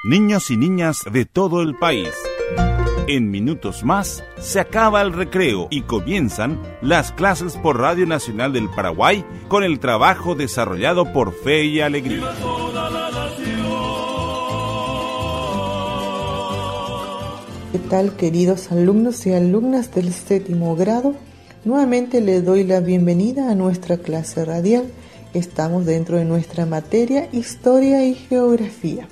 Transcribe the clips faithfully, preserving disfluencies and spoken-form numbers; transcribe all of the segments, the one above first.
niños y niñas de todo el país. En minutos más se acaba el recreo y comienzan las clases por Radio Nacional del Paraguay con el trabajo desarrollado por Fe y Alegría. ¿Qué tal, queridos alumnos y alumnas del séptimo grado? Nuevamente les doy la bienvenida a nuestra clase radial. Estamos dentro de nuestra materia Historia y Geografía.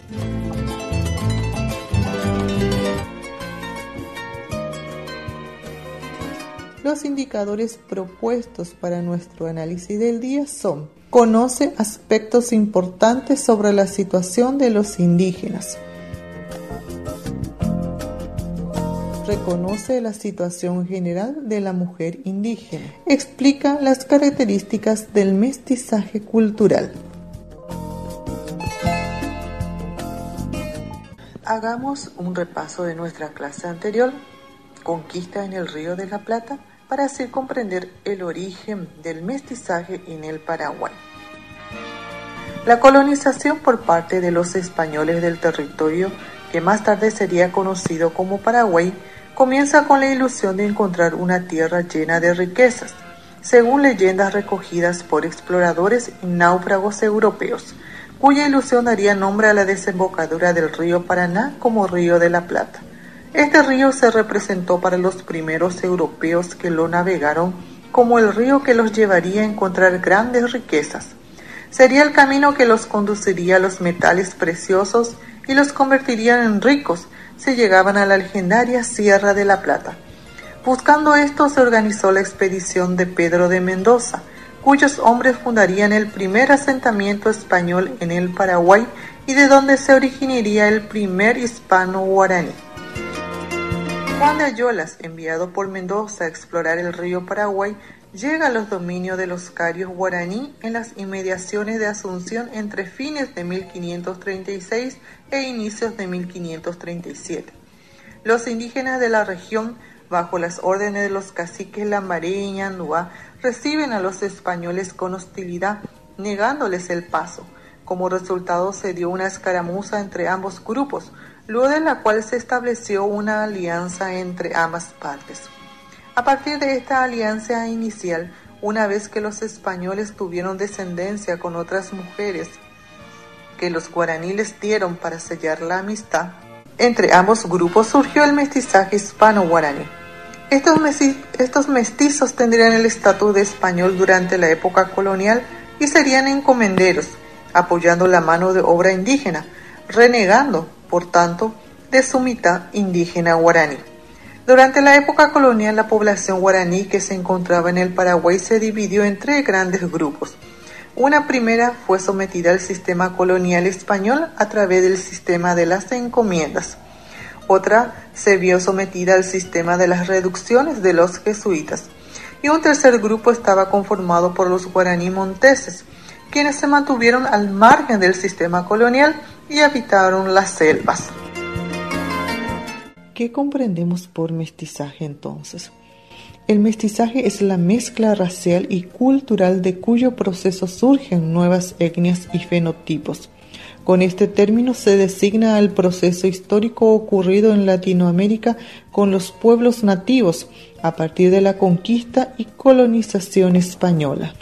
Los indicadores propuestos para nuestro análisis del día son: conoce aspectos importantes sobre la situación de los indígenas. Reconoce la situación general de la mujer indígena. Explica las características del mestizaje cultural. Hagamos un repaso de nuestra clase anterior, Conquista en el Río de la Plata, para así comprender el origen del mestizaje en el Paraguay. La colonización por parte de los españoles del territorio, que más tarde sería conocido como Paraguay, comienza con la ilusión de encontrar una tierra llena de riquezas, según leyendas recogidas por exploradores y náufragos europeos, cuya ilusión daría nombre a la desembocadura del río Paraná como Río de la Plata. Este río se representó para los primeros europeos que lo navegaron como el río que los llevaría a encontrar grandes riquezas. Sería el camino que los conduciría a los metales preciosos y los convertiría en ricos si llegaban a la legendaria Sierra de la Plata. Buscando esto se organizó la expedición de Pedro de Mendoza, cuyos hombres fundarían el primer asentamiento español en el Paraguay y de donde se originaría el primer hispano guaraní. Juan de Ayolas, enviado por Mendoza a explorar el río Paraguay, llega a los dominios de los carios guaraní en las inmediaciones de Asunción entre fines de mil quinientos treinta y seis e inicios de mil quinientos treinta y siete. Los indígenas de la región, bajo las órdenes de los caciques Lambaré y Ñandúa, reciben a los españoles con hostilidad, negándoles el paso. Como resultado se dio una escaramuza entre ambos grupos, luego de la cual se estableció una alianza entre ambas partes. A partir de esta alianza inicial, una vez que los españoles tuvieron descendencia con otras mujeres que los guaraní les dieron para sellar la amistad, entre ambos grupos surgió el mestizaje hispano-guaraní. Estos, estos mestizos tendrían el estatus de español durante la época colonial y serían encomenderos, apoyando la mano de obra indígena, renegando, por tanto, de su mitad indígena guaraní. Durante la época colonial, la población guaraní que se encontraba en el Paraguay se dividió en tres grandes grupos. Una primera fue sometida al sistema colonial español a través del sistema de las encomiendas. Otra se vio sometida al sistema de las reducciones de los jesuitas. Y un tercer grupo estaba conformado por los guaraní monteses, quienes se mantuvieron al margen del sistema colonial y habitaron las selvas. ¿Qué comprendemos por mestizaje entonces? El mestizaje es la mezcla racial y cultural de cuyo proceso surgen nuevas etnias y fenotipos. Con este término se designa al proceso histórico ocurrido en Latinoamérica con los pueblos nativos a partir de la conquista y colonización española.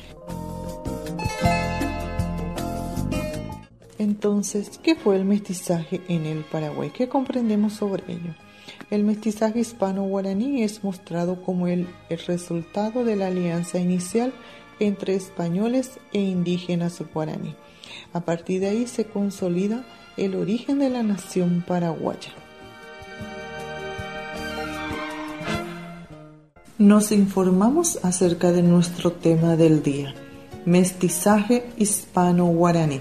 Entonces, ¿qué fue el mestizaje en el Paraguay? ¿Qué comprendemos sobre ello? El mestizaje hispano-guaraní es mostrado como el, el resultado de la alianza inicial entre españoles e indígenas guaraní. A partir de ahí se consolida el origen de la nación paraguaya. Nos informamos acerca de nuestro tema del día: mestizaje hispano-guaraní.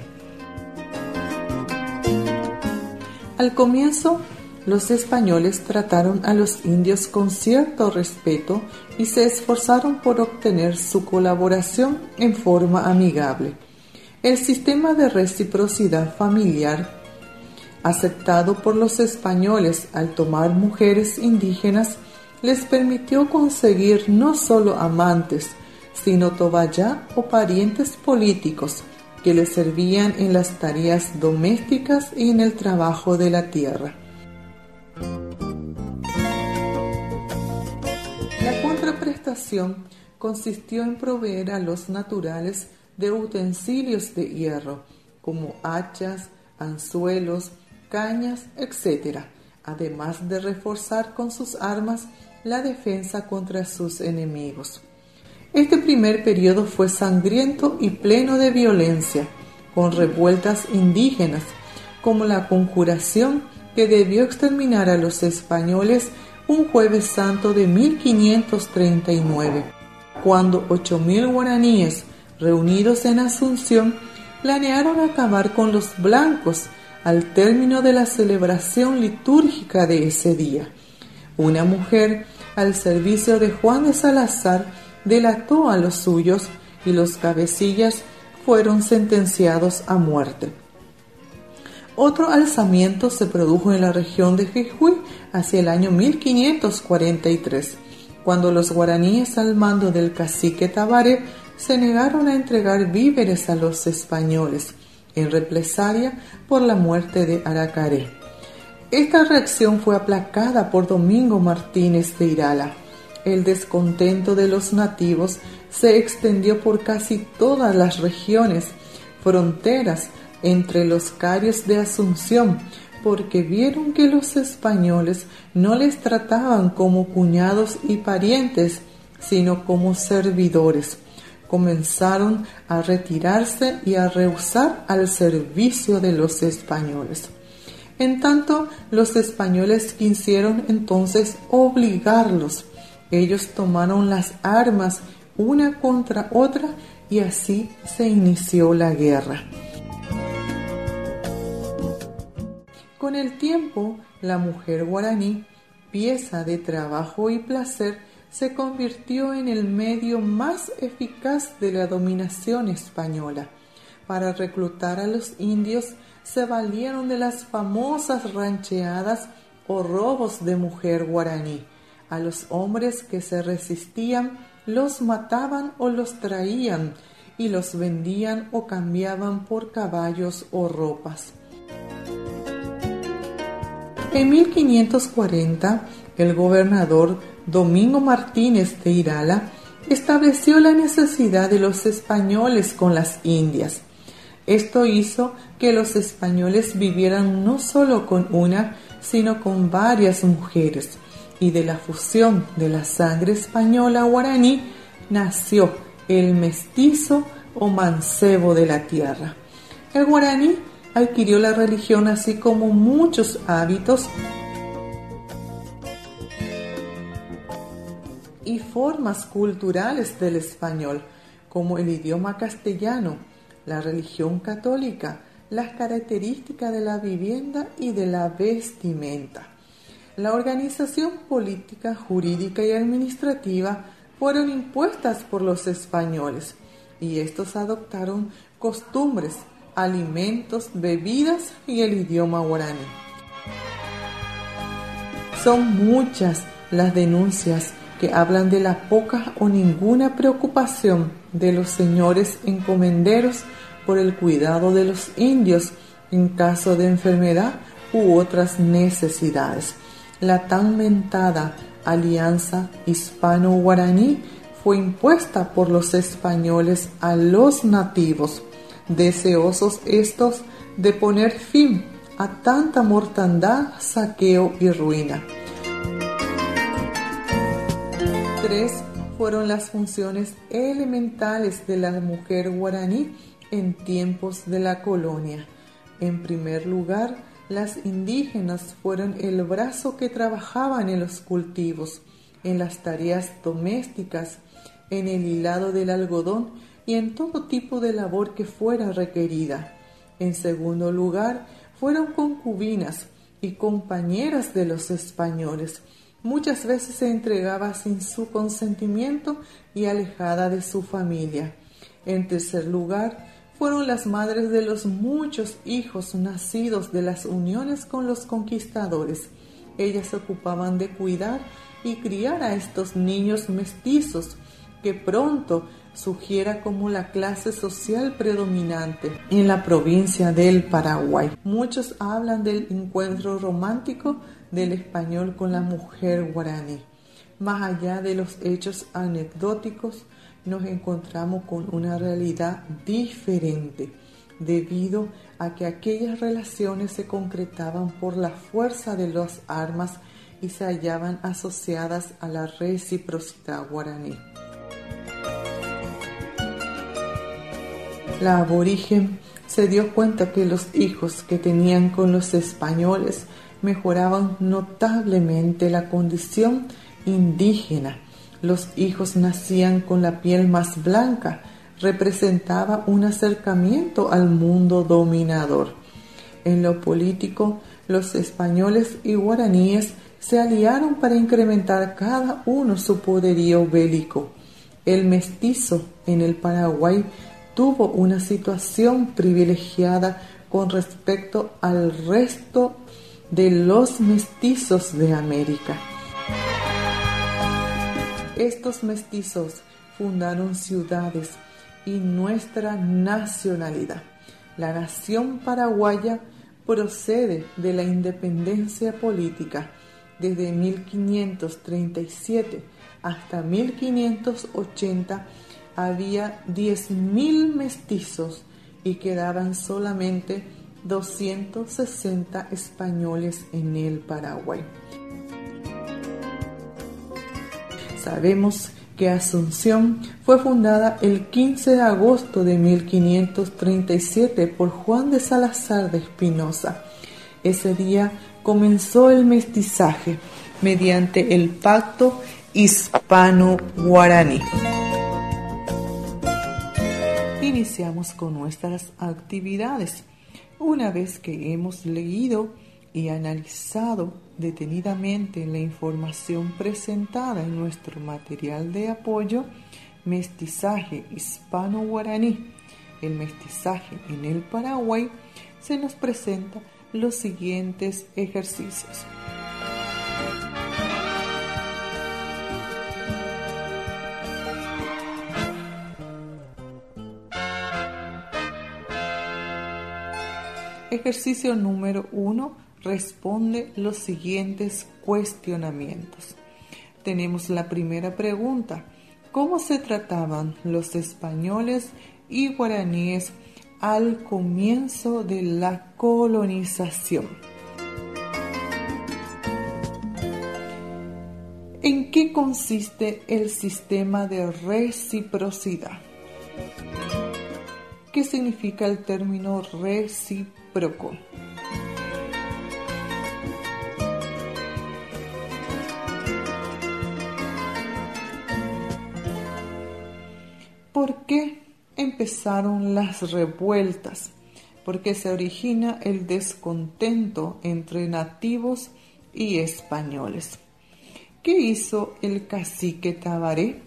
Al comienzo, los españoles trataron a los indios con cierto respeto y se esforzaron por obtener su colaboración en forma amigable. El sistema de reciprocidad familiar, aceptado por los españoles al tomar mujeres indígenas, les permitió conseguir no solo amantes, sino tobayá o parientes políticos, que les servían en las tareas domésticas y en el trabajo de la tierra. La contraprestación consistió en proveer a los naturales de utensilios de hierro, como hachas, anzuelos, cañas, etcétera, además de reforzar con sus armas la defensa contra sus enemigos. Este primer periodo fue sangriento y pleno de violencia, con revueltas indígenas, como la conjuración que debió exterminar a los españoles un Jueves Santo de mil quinientos treinta y nueve, cuando ocho mil guaraníes, reunidos en Asunción, planearon acabar con los blancos al término de la celebración litúrgica de ese día. Una mujer al servicio de Juan de Salazar delató a los suyos y los cabecillas fueron sentenciados a muerte. Otro alzamiento se produjo en la región de Jujuy hacia el año mil quinientos cuarenta y tres, cuando los guaraníes al mando del cacique Tabaré se negaron a entregar víveres a los españoles, en represalia por la muerte de Aracaré. Esta reacción fue aplacada por Domingo Martínez de Irala. El descontento de los nativos se extendió por casi todas las regiones fronteras entre los carios de Asunción, porque vieron que los españoles no les trataban como cuñados y parientes, sino como servidores. Comenzaron a retirarse y a rehusar al servicio de los españoles. En tanto, los españoles quisieron entonces obligarlos. Ellos tomaron las armas una contra otra y así se inició la guerra. Con el tiempo, la mujer guaraní, pieza de trabajo y placer, se convirtió en el medio más eficaz de la dominación española. Para reclutar a los indios se valieron de las famosas rancheadas o robos de mujer guaraní. A los hombres que se resistían los mataban o los traían y los vendían o cambiaban por caballos o ropas. En mil quinientos cuarenta, el gobernador Domingo Martínez de Irala estableció la necesidad de los españoles con las indias. Esto hizo que los españoles vivieran no solo con una, sino con varias mujeres, y de la fusión de la sangre española guaraní nació el mestizo o mancebo de la tierra. El guaraní adquirió la religión así como muchos hábitos y formas culturales del español, como el idioma castellano, la religión católica, las características de la vivienda y de la vestimenta. La organización política, jurídica y administrativa fueron impuestas por los españoles y estos adoptaron costumbres, alimentos, bebidas y el idioma guaraní. Son muchas las denuncias que hablan de la poca o ninguna preocupación de los señores encomenderos por el cuidado de los indios en caso de enfermedad u otras necesidades. La tan mentada alianza hispano-guaraní fue impuesta por los españoles a los nativos, deseosos estos de poner fin a tanta mortandad, saqueo y ruina. Tres fueron las funciones elementales de la mujer guaraní en tiempos de la colonia. En primer lugar, las indígenas fueron el brazo que trabajaban en los cultivos, en las tareas domésticas, en el hilado del algodón y en todo tipo de labor que fuera requerida. En segundo lugar, fueron concubinas y compañeras de los españoles. Muchas veces se entregaba sin su consentimiento y alejada de su familia. En tercer lugar, fueron las madres de los muchos hijos nacidos de las uniones con los conquistadores. Ellas se ocupaban de cuidar y criar a estos niños mestizos que pronto sugiera como la clase social predominante en la provincia del Paraguay. Muchos hablan del encuentro romántico del español con la mujer guaraní. Más allá de los hechos anecdóticos, nos encontramos con una realidad diferente, debido a que aquellas relaciones se concretaban por la fuerza de las armas y se hallaban asociadas a la reciprocidad guaraní. La aborigen se dio cuenta que los hijos que tenían con los españoles mejoraban notablemente la condición indígena. Los hijos nacían con la piel más blanca, representaba un acercamiento al mundo dominador. En lo político, los españoles y guaraníes se aliaron para incrementar cada uno su poderío bélico. El mestizo en el Paraguay tuvo una situación privilegiada con respecto al resto de los mestizos de América. Estos mestizos fundaron ciudades y nuestra nacionalidad. La nación paraguaya procede de la independencia política. Desde mil quinientos treinta y siete hasta mil quinientos ochenta había diez mil mestizos y quedaban solamente doscientos sesenta españoles en el Paraguay. Sabemos que Asunción fue fundada el quince de agosto de mil quinientos treinta y siete por Juan de Salazar de Espinosa. Ese día comenzó el mestizaje mediante el Pacto Hispano-Guaraní. Iniciamos con nuestras actividades. Una vez que hemos leído y analizado detenidamente la información presentada en nuestro material de apoyo, Mestizaje Hispano-Guaraní, el mestizaje en el Paraguay, se nos presenta los siguientes ejercicios. Ejercicio número uno. Responde los siguientes cuestionamientos. Tenemos la primera pregunta. ¿Cómo se trataban los españoles y guaraníes al comienzo de la colonización? ¿En qué consiste el sistema de reciprocidad? ¿Qué significa el término recíproco? ¿Por qué empezaron las revueltas? Porque se origina el descontento entre nativos y españoles. ¿Qué hizo el cacique Tabaré?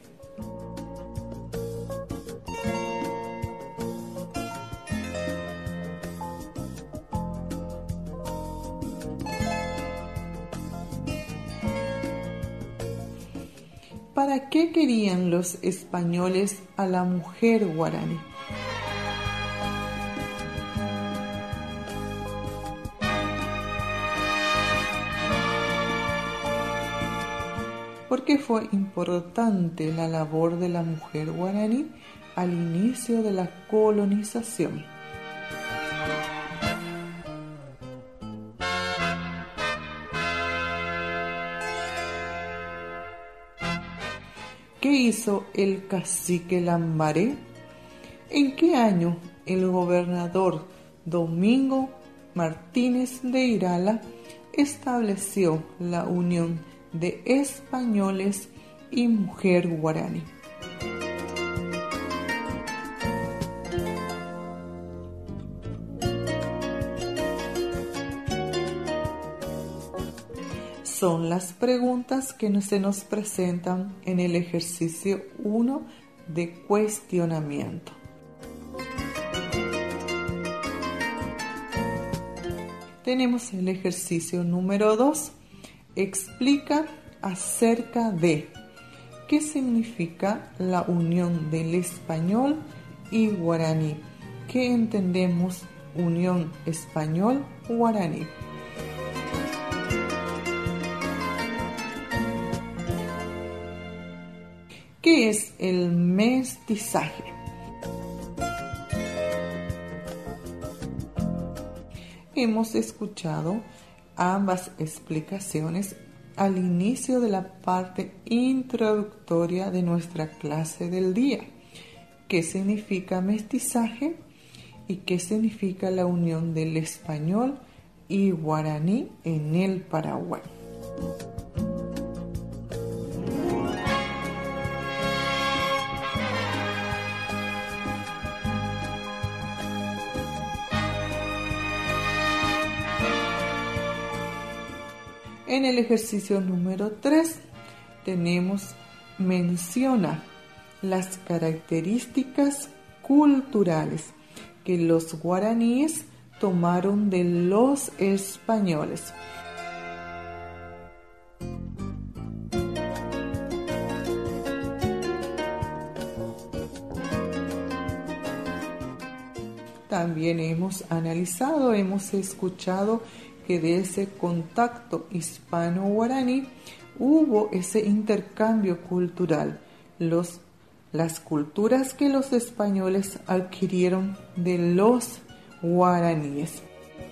¿Para qué querían los españoles a la mujer guaraní? ¿Por qué fue importante la labor de la mujer guaraní al inicio de la colonización? ¿Qué hizo el cacique Lambaré? ¿En qué año el gobernador Domingo Martínez de Irala estableció la unión de españoles y mujer guaraní? Son las preguntas que se nos presentan en el ejercicio uno de cuestionamiento. Tenemos el ejercicio número dos. Explica acerca de. ¿qué significa la unión del español y guaraní? ¿Qué entendemos unión español-guaraní? ¿Qué es el mestizaje? Hemos escuchado ambas explicaciones al inicio de la parte introductoria de nuestra clase del día. ¿Qué significa mestizaje y qué significa la unión del español y guaraní en el Paraguay? En el ejercicio número tres tenemos menciona las características culturales que los guaraníes tomaron de los españoles. También hemos analizado, hemos escuchado que de ese contacto hispano-guaraní hubo ese intercambio cultural, los, las culturas que los españoles adquirieron de los guaraníes.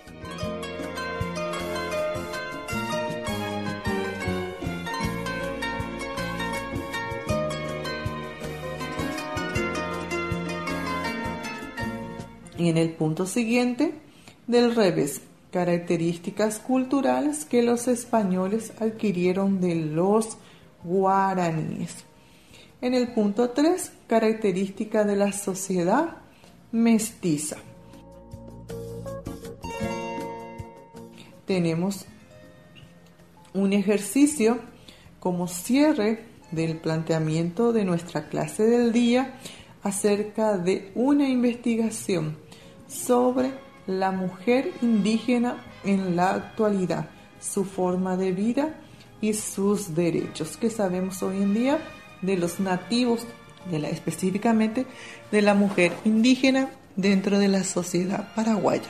Y en el punto siguiente, del revés, características culturales que los españoles adquirieron de los guaraníes. En el punto tres, característica de la sociedad mestiza. Tenemos un ejercicio como cierre del planteamiento de nuestra clase del día acerca de una investigación sobre la mujer indígena en la actualidad, su forma de vida y sus derechos. ¿Qué sabemos hoy en día de los nativos, de la, específicamente de la mujer indígena dentro de la sociedad paraguaya?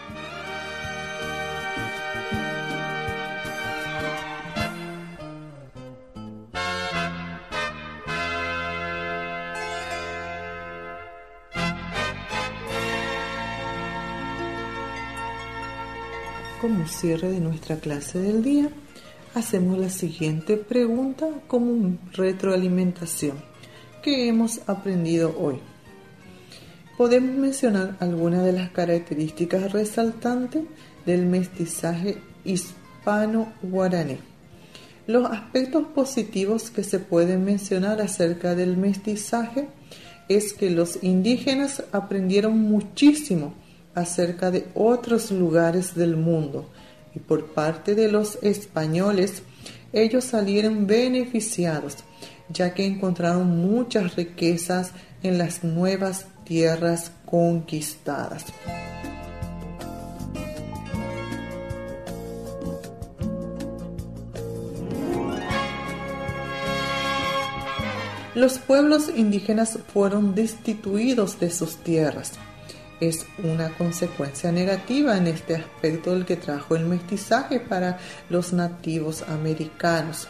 Como cierre de nuestra clase del día, hacemos la siguiente pregunta como retroalimentación. ¿Qué hemos aprendido hoy? Podemos mencionar algunas de las características resaltantes del mestizaje hispano-guaraní. Los aspectos positivos que se pueden mencionar acerca del mestizaje es que los indígenas aprendieron muchísimo acerca de otros lugares del mundo y por parte de los españoles ellos salieron beneficiados ya que encontraron muchas riquezas en las nuevas tierras conquistadas. Los pueblos indígenas fueron destituidos de sus tierras. Es una consecuencia negativa en este aspecto el que trajo el mestizaje para los nativos americanos.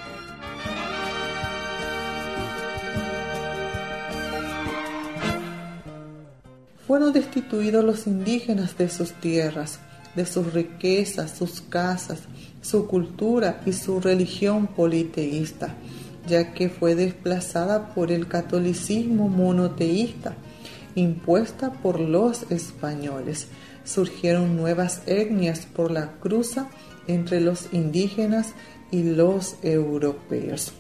Fueron destituidos los indígenas de sus tierras, de sus riquezas, sus casas, su cultura y su religión politeísta, ya que fue desplazada por el catolicismo monoteísta impuesta por los españoles. Surgieron nuevas etnias por la cruza entre los indígenas y los europeos.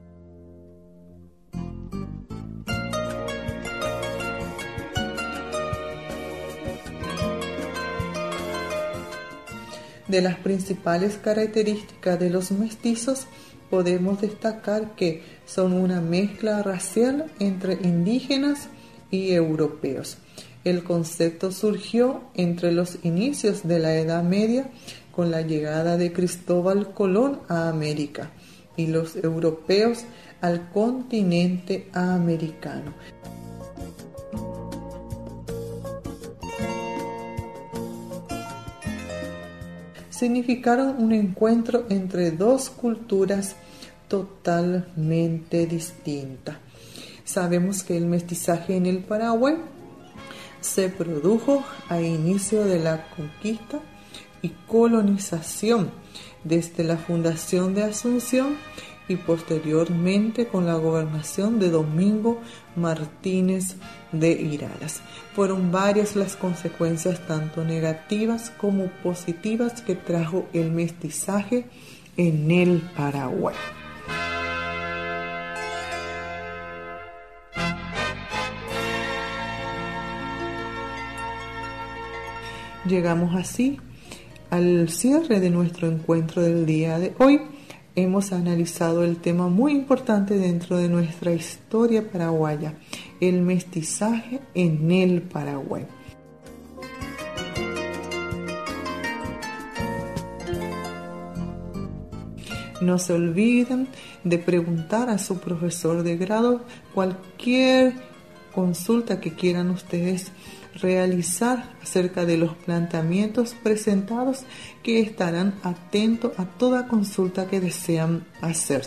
De las principales características de los mestizos podemos destacar que son una mezcla racial entre indígenas y europeos. El concepto surgió entre los inicios de la Edad Media con la llegada de Cristóbal Colón a América y los europeos al continente americano. Significaron un encuentro entre dos culturas totalmente distintas. Sabemos que el mestizaje en el Paraguay se produjo a inicio de la conquista y colonización, desde la fundación de Asunción y posteriormente con la gobernación de Domingo Martínez de Iralas. Fueron varias las consecuencias, tanto negativas como positivas, que trajo el mestizaje en el Paraguay. Llegamos así al cierre de nuestro encuentro del día de hoy. Hemos analizado el tema muy importante dentro de nuestra historia paraguaya, el mestizaje en el Paraguay. No se olviden de preguntar a su profesor de grado cualquier consulta que quieran ustedes realizar acerca de los planteamientos presentados, que estarán atentos a toda consulta que desean hacer.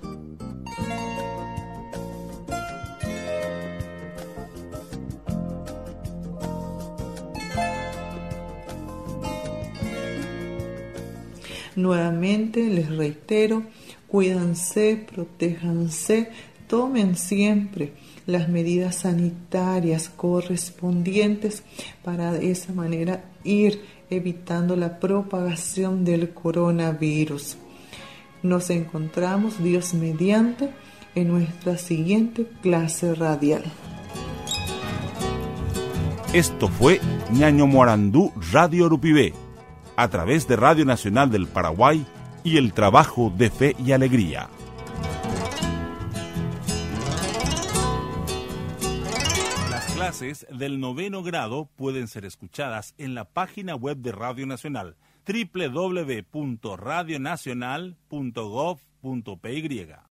Nuevamente les reitero, cuídense, protéjanse, tomen siempre las medidas sanitarias correspondientes para de esa manera ir evitando la propagación del coronavirus. Nos encontramos, Dios mediante, en nuestra siguiente clase radial. Esto fue Ñaño Morandú Radio Urupibé, a través de Radio Nacional del Paraguay y el trabajo de Fe y Alegría. Las clases del noveno grado pueden ser escuchadas en la página web de Radio Nacional, doble u doble u doble u punto radio nacional punto gov punto p y.